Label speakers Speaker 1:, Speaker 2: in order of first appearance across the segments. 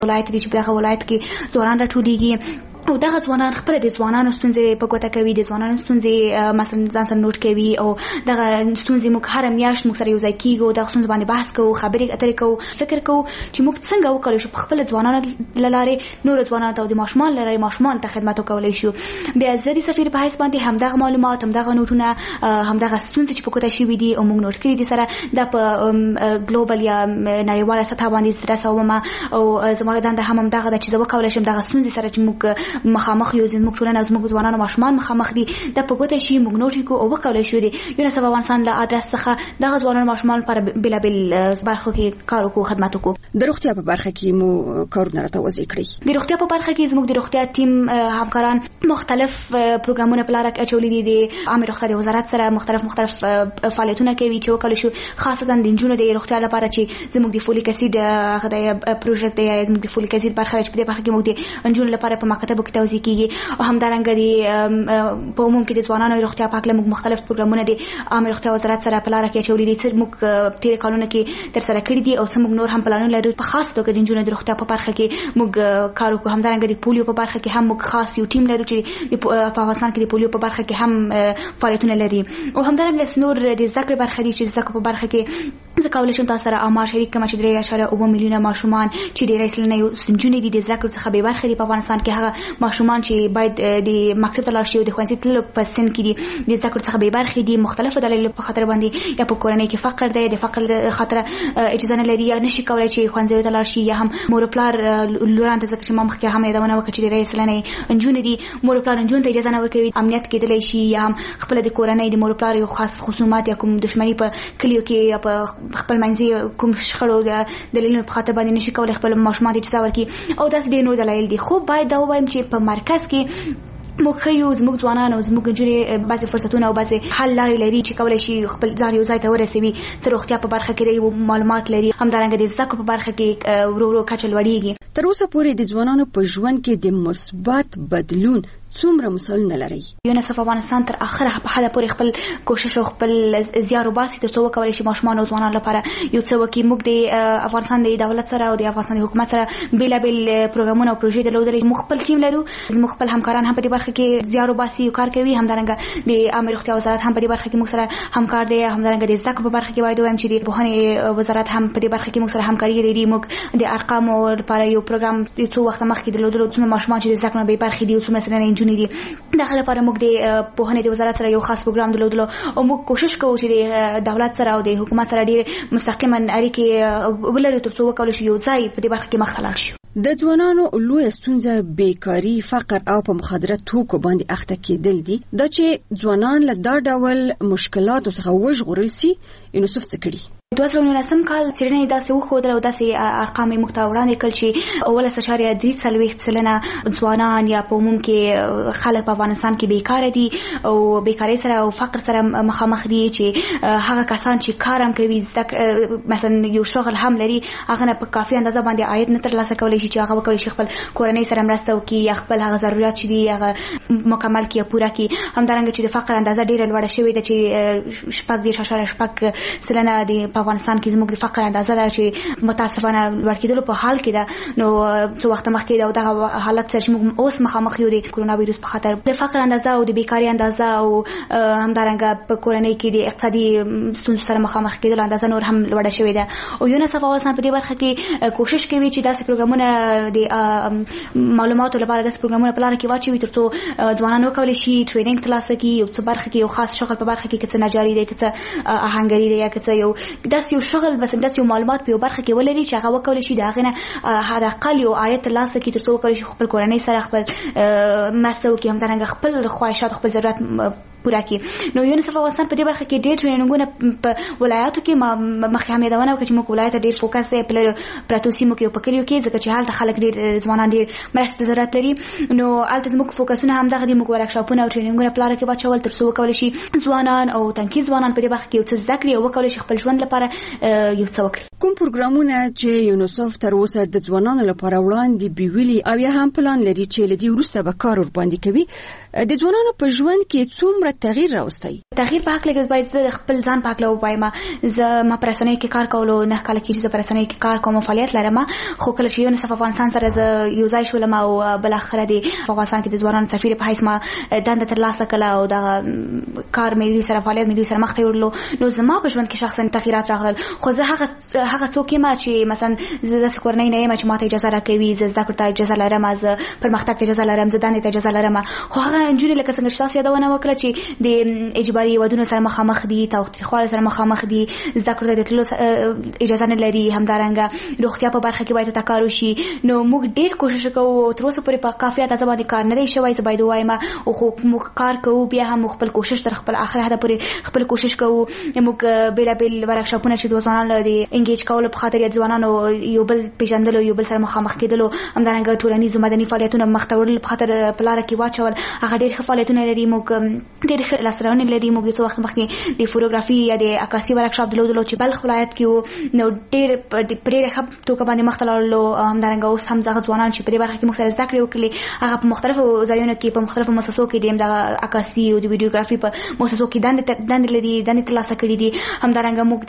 Speaker 1: ولایت دی چې په دغه ولایت کې ځوانان راټولېږي او دغه ځوانان خپل د ځوانانو ستونزې په ګوته کوي، د ځوانانو ستونزې مثلا ځان سره نوٹ کوي او دغه ستونزې موږ هر میاشت موږ سره یو ځای کېږو، دغه ستونزې باندې بحث کوو، خبرې اترې کوو، فکر کوو چې موږ څنګه وکړو چې په خپل ځوانانو له لارې نور ځوانانو ته او د ماشومان له لارې ماشومان ته خدمت وکولی شو. بیا زه د سفیر په حیث باندې همدغه معلومات، همدغه نوټونه، همدغه ستونزې چې په ګوته شوي دي او موږ نوٹ کړي دي سره دا په ګلوبل یا نړیواله سطح باندې رسوم او زما دنده هم همدغه ده چې زه وکولی شم دغه ستونزې سره چې موږ مخامخ یو زموږ ټولنه زموږ ځوانان او ماشومان مخامخ دي د په ګوته شي موږ نوټ کو او وکولای شو دي یونیسف افغانستان له ادرس څخه دغه ځوانان او ماشومان لپاره بلابل برخو کې کار وکړو، خدمات وکړو.
Speaker 2: د روغتیا په برخه کې مو کارونه راته وضع کړی.
Speaker 1: د روغتیا په برخه کې زموږ د روغتیا ټیم همکاران مختلف پروګرامونه په لار کې اچولي دي. د عامه روغتیا وزارت سره مختلف فعالیتونه کوي چې وکولای شو خاصه د نجونو د روغتیا لپاره چې زموږ د فولیک اسید هغه د پروژه دی، زموږ د فولیک اسید برخه چې په دې برخه کې موږ د نجونو لپاره په مکاتبو کې توزیع کیږي او همدارنګه د په عموم کې د ځوانانو روغتیا په اړه موږ مختلف پروګرامونه د عامه روغتیا وزارت سره په لار کې اچولي دي چې موږ تیر کلونو کې تر سره کړی دي او څه موږ نور هم پلانونه لرو. په خاص توګه د نجونو د روغتیا په برخه کې موږ کار وکړو. همدارنګه د پولیو په برخه کې هم موږ خاص یو ټیم لرو چې په افغانستان کې د پولیو په برخه کې هم فعالیتونه لري او همدارنګه نور د ذکر برخه دي چې ذکر په برخه کې زه کولی شم تاسو سره آمار شریک کړم چې 3.7 میلیونه ماشومان چې ډیری سلنه سنجونې دي د ذکر څخه به برخه دي په افغانستان کې. هغه ماشومان چې باید د مکتب ته لاړ شي او د ښوونځي تللو په سن کې دي د ذکر څخه به برخه دي مختلفو دلایلو په خاطر باندې یا په کورنۍ کې فقر دی، د فقر خاطر اجازه نه لري یا نشي کولای چې ښوونځي ته لاړ شي یا هم مور پلار لوران ته ځکه چې ما مخکې هم یادونه وکړه چې ډیری سلنه نجونې دي مور پلار نجونو ته اجازه نه ورکوي امنیت کېدلی شي یا هم خپل د کورنۍ د مور پلار یو خاص خصومات یا کوم دښمنی په کلیو کې یا په خپل منځي کوم شخړو د دلیلونو په خاطر باندې نشي کولای خپل ماشومان ته اجازه ورکړي او داس ډېر نور دلایل دي. خو باید دا ووایم چې په مرکز کې موږ خو زموږ ځوانان او زموږ نجونې بعضې فرصتونه او بعضې حل لارې لري چې کولی شي خپل ځان یو ځای ته ورسوي. څه روغتیا په برخه کې د معلومات لري، همدارنګه د زده کړو په برخه کې ورو ورو کچه لوړېږي.
Speaker 2: تر اوسه پورې د ځوانانو په ژوند کې د مثبت بدلون څومره مثالونه لري؟
Speaker 1: یونیسف افغانستان تر اخره په حد پورې خپل کوشش او خپل زیار وباسي تر څو وکولای شي ماشومان او ځوانان لپاره یو څه وکړي. موږ د افغانستان د دولت سره او د افغانستان د حکومت سره بیلابیل پروګرامونه او پروژې درلودلې. موږ خپل ټیم لرو، موږ خپل همکاران هم په دې برخه کې زیار وباسي او کار کوي. همدارنګه د عامه روغتیا وزارت هم په دې برخه کې موږ سره همکار دی. همدارنګه د زده کړو په برخه کې باید وایم چې د پوهنې وزارت هم په دې برخه کې موږ سره همکاري لري. موږ د ارقامو لپاره یو پروګرام څو وخت مخکې درلودلو څومره ماشومان چې د زده کړو به برخه دي او څومره سلنه نجونې دي. دغه لپاره موږ د پوهنې د وزارت سره یو خاص پروګرام درلودلو او موږ کوشش کوو چې د دولت سره او د حکومت سره ډېر مستقیما اړیکې ولرو تر څو وکولای شو یو ځای په دې برخه کې مخ ته لاړ شو.
Speaker 2: د ځوانانو لویه ستونزه بیکاری، فقر او په مخدره توکو باندې اخته کېدل دي. دا چې ځوانان له دا ډول مشکلاتو څخه وژغورل سي یونیسف څه کړي؟
Speaker 1: 2019 کال څېړنې داسې وښودل او داسې ارقام یې موږ ته وړاندې کړل چې 11.3 سلنه ځوانان یا په عموم کې خلک په افغانستان کې بیکاره دي او بیکارۍ سره او فقر سره مخامخ دي چې هغه کسان چې کار هم کوي مثلا یو شغل هم لري هغه نه په کافي اندازه باندې عاید نه ترلاسه کولی شي چې هغه وکولی شي خپل کورنۍ سره مرسته وکړي یا خپل هغه ضرورت چې دي هغه مکمل کړي یا پوره کړي. همدارنګه چې د فقر اندازه ډېره لوړه شوې ده چې 4.6 سلنه د افغانستان کې زموږ د فقر اندازه ده چې متاسفانه لوړ کېدلو په حال کې ده. نو څو وخت مخکې او دغه حالت سره چې موږ اوس مخامخ یو د کرونا وایروس په خاطر د فقر اندازه او د بیکارۍ اندازه او همدارنګه په کورنۍ کې د اقتصادي ستونزو سره مخامخ کېدلو اندازه نور هم لوړه شوې ده. او یونیسف افغانستان په دې برخه کې کوشش کوي چې داسې پروګرامونه د معلوماتو لپاره داسې پروګرامونه په لاره کې واچوي تر څو ځوانان وکولی شي ټریننګ ترلاسه کړي یو څه برخه کې یو خاص شغل په برخه کې که څه نجاري دی که څه آهنګري دی یا که څه یو داسې یو شغل بس داسې یو معلومات په یو برخه کې ولري چې هغه وکولی شي د هغې نه حد اقل یو عاید ترلاسه کړي تر څو وکولی شي خپل کورنۍ سره خپل مرسته وکړي، همدارنګه خپل خواهشات خپل ضرورت پوره کړي. نو یونیسف افغانستان په دې برخه کې ډېر ټریننګونه په ولایاتو کې مخکې هم یادونه وکړه چې موږ ولایت ډېر فوکس دی په پراتو سیمو کې او په کلیو کې ځکه چې هلته خلک ډېر ځوانان ډېر مرستې ضرورت لري. نو هلته زموږ فوکسونه همدغه دي. موږ ورکشاپونه او ټریننګونه په لاره کې واچول تر څو وکولی شي ځوانان او تنکي ځوانان په دې برخه کې یو څه زده کړي او وکولی شي خپل ژوند لپاره یو څه وکړي.
Speaker 2: کوم پروګرامونه چې یونیسف تر اوسه د ځوانانو لپاره وړاندې بیولي او یا هم پلان لري چې له دې وروسته به کار ورباندې کوي د ځوانانو په ژوند کې څومره باید تغییر راوستي.
Speaker 1: تغییر په حق لګز باید زه خپل ځان پاک لو وایم. زه ما پرسنۍ کې کار کولو نه کال کې چې پرسنۍ کې کار کوم فعالیت لرم، خو کله چې یو نصف افغانستان سره زه یو ځای شولم او بل اخر دی افغانستان کې د ځوانانو سفیر په حیث ما دنده ترلاسه کړه او دا کار مې دوی سره فعالیت مې دوی سره مخ ته وړلو، نو زما په ژوند کې شخصا تغیرات راغلل. خو زه هغه څوک یم چې مثلا زه د کورنۍ نه یم چې ماته اجازه راکوي، زه زده کړو ته اجازه لرم، زه پرمختګ ته اجازه لرم، زه دندې ته اجازه لرم. خو هغه نجونې لکه څنګه چې تاسو یادونه وکړه چې د اجباري ودونو سره مخامخ دي، تاوتریخوالي سره مخامخ دي، زده کړو ته د تللو اجازه نه لري، همدارنګه روغتیا په برخه کې باید کار وشي. نو موږ ډېر کوشش کوو، تر اوسه پورې په کافي اندازه باندې کار نه دی شوی، زه باید وایم، او خو موږ کار کوو، بیا هم خپل کوشش تر خپل اخر حد پورې خپل کوشش کوو. موږ بیلابیل ورکشاپونه چې د ځوانانو لري انګیج کول په خاطر د ځوانانو یو بل پیژندلو، یو بل سره مخامخ کېدلو، همدارنګه ټولنیز مدني فعالیتونه مخ ته وړل په خاطر په لار کې واچول. هغه ډېر ښه فعالیتونه لري، موږ ډېر ښه لاسرونه لري. موږ یو څو وخت مخکې د فوټوګرافي یا د عکاسي ورکشاپ درلودلو چې بلخ ولایت کې وو، نو ډېر پرې ښه توګه باندې مخ ته لاړلو. همدارنګه اوس هم هغه ځوانان چې په دې برخه کې موږ سره زده کړې وکړي، هغه په مختلفو ځایونو کې په مختلفو مؤسسو کې د عکاسي او د ویډیوګرافي په مؤسسو کې دندې لري، دندې ترلاسه کړي دي. همدارنګه موږ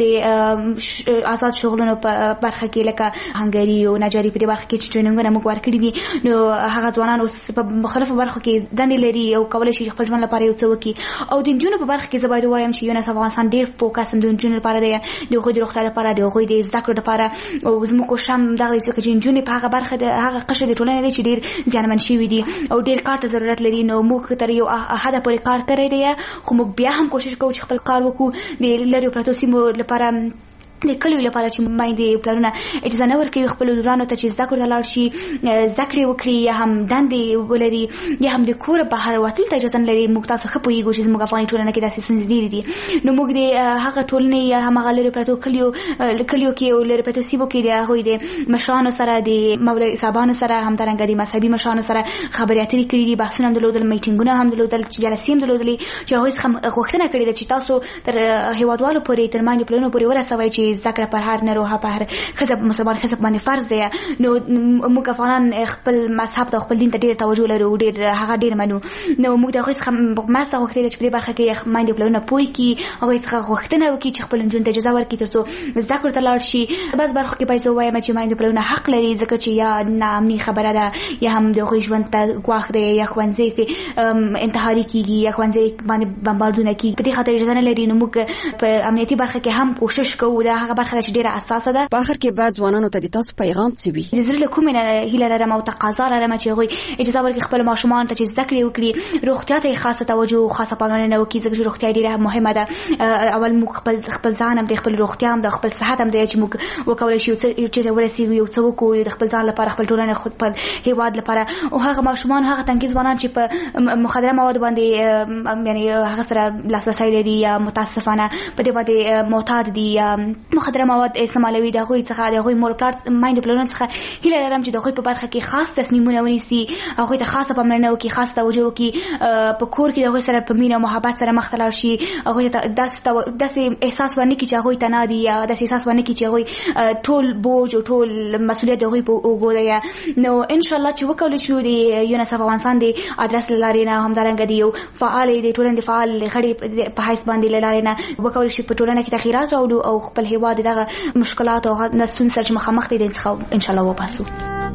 Speaker 1: د آزاد شغلونو په برخه کې لکه هنګري او نجاري په دې برخه کې چې ټریننګونه موږ ورکړي دي، نو هغه ځوانان اوس په مختلفو برخو کې دندې لري او کولای شي خپل ژوند لپاره یو څه وکړي. او د نجونو په برخه کې زه باید وایم چې یونس افغانستان ډېر فوکس د نجونو لپاره دی، د هغوی د روغتیا لپاره، د هغوی د زده کړو لپاره. او زموږ کوشش هم دغه چې نجونې په هغه برخه د هغه قشر د ټولنې دی چې ډېر زیانمن شوي دي او ډېر کار ته ضرورت لري. نو موږ تر یو حده پورې کار کړی دی، خو موږ بیا هم کوشش کوو چې خپل کار وکړو د لرې پرتو سیمو لپاره، د کلیو لپاره چې میندې پلرونه اجازه نه ورکوي خپل لورانو ته چې زده کړو ته لاړ شي، زده کړې وکړي، یا هم دندې ولري، یا هم د کوره بهر وتلو ته اجازه نه لري. موږ تاسو ښه پوهېږو چې زموږ افغاني ټولنه کې داسې ستونزې ډېرې دي. نو موږ د هغه ټولنې یا هماغه لرې پرتو کلیو کې او لرې پرتو سیمو کې د هغوی د مشرانو سره، د مولوي صاحبانو سره، همدارنګه د مذهبي مشرانو سره خبرې اترې کړي دي، بحثونه هم درلودل، میټینګونه هم درلودل، جلسې هم درلودلې چې هغوی څخه غوښتنه کړې ده چې تاسو تر هېوادوالو پورې، تر میندو پلرونو پورې ورسوئ چې زده کړه پر هر نروها په هر ښځه مسلمان ښځه باندې فرض دی. نو موږ افغانان خپل مذهب ته خپل دین ته ډېر توجه لرو، هغه ډېر منو. نو موږ د هغوی څخه مرسته غوښتې ده چې په دې برخه کې میندې پلرونه پوه کړي، هغوی څخه غوښتنه وکړي چې خپل نجونو ته اجازه ورکړي تر څو زده کړو ته لاړ شي. بس برخو کې باید زه ووایم چې میندې پلرونه حق لري، ځکه چې یا ناامني خبره ده، یا هم د هغوی ژوند ته ګواښ دی، یا ښوونځي کې انتحاري کېږي، یا ښوونځي باندې بمباردونه کېږي، په دې خاطر اجازه نه لري. نو موږ په امنیتي برخه کې هم کوشش کوو، دا هغه برخه چې ډېره اساسه ده.
Speaker 2: په اخر کې بعد ځوانانو ته د تاسو پیغام څه وي؟
Speaker 1: د زړه له کومې نه هیله لرم او تقاضا لرم چې هغوی اجازه ورکړي خپل ماشومان ته چې زده کړې وکړي، روغتیا ته خاصه توجه او خاصه پاملرنه وکړي، ځکه چې روغتیا ډېره مهمه ده. اول موږ خپل ځان هم د خپل روغتیا هم د خپل صحت هم دی چې موږ وکولای شو چې ورسېږو یو څه وکړو د خپل ځان لپاره، خپل ټولنې، خپل هېواد لپاره. او هغه ماشومان، هغه تنکي ځوانان چې په مخدره مواد باندې یعنی هغه سره لاسرسی لري یا متاسفانه په دې باندې معتاد دي یا مخدره مواد استعمالوي، د هغوی څخه د هغوی مور پلار میندو پلرونو څخه هیله لرم چې د هغوی په برخه کې خاص تصمیمونه ونیسي، هغوی ته خاصه پاملرنه وکړي، خاص توجه وکړي، په کور کې د هغوی سره په مینه او محبت سره مخ ته لاړ شي، هغوی ته داسې احساس ورنه کړي چې هغوی تنها دي، یا داسې احساس ورنه کړي چې هغوی ټول بوج او ټول مسؤلیت د هغوی په اوږو دی. نو انشاءالله چې وکولی شو د یونس افغانستان د ادرس له لارې نه، همدارنګه د یو فعال د ټولنې د فعال غړي په حیث باندې له لارې نه وکولی شو په ټولنه کې تغیرات راوړو او خپل هېواد دغه مشکلات او ستونزو سره چې مخامخ دي څخه انشاءالله وباسو.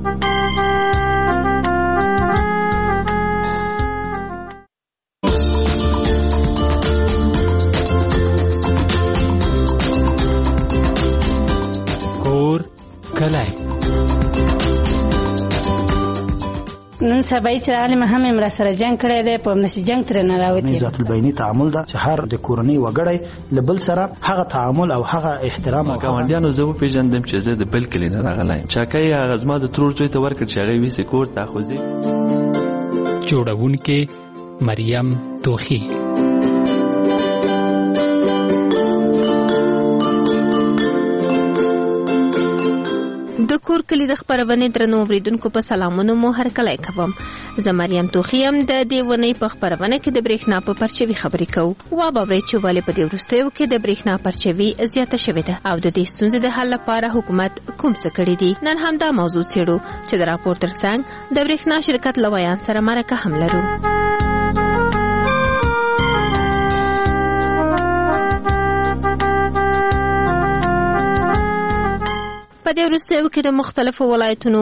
Speaker 3: کور کلی
Speaker 4: نن سبا چې عالم هم امر سره جنگ کړی دی، په نشي جنگ تر نه راوتی.
Speaker 5: ذات البینی تعامل دا چې هر د کورنۍ وګړی لبل سره هغه تعامل او هغه احترام او
Speaker 3: ګاونډیانو زه پیژندم چې زه د بل کلی نه راغلایم. چاکای هغه زما د ترور زوی ته ورکړ چې هغه ویسه کور ته خوځي.
Speaker 6: جوړونکې مریم توخی.
Speaker 7: د کور کلی د خبرونې درنو اوریدونکو په سلامونو مو هر کله کوم. زه مریم توخیم د دې ونې په خبرونه کې د برېښنا په پرچوي خبرې کوم. وا باورې چې ولې په دې وروستیو کې د برېښنا پرچوي زیاته شوې ده او د دې ستونزې د حل لپاره حکومت کوم څه کړی دي. نن هم دا موضوع څېړو چې د راپور ترڅنګ د برېښنا شرکت لویان سره مرکه هم لرو. په دې وروستیو کې د مختلفو ولایتونو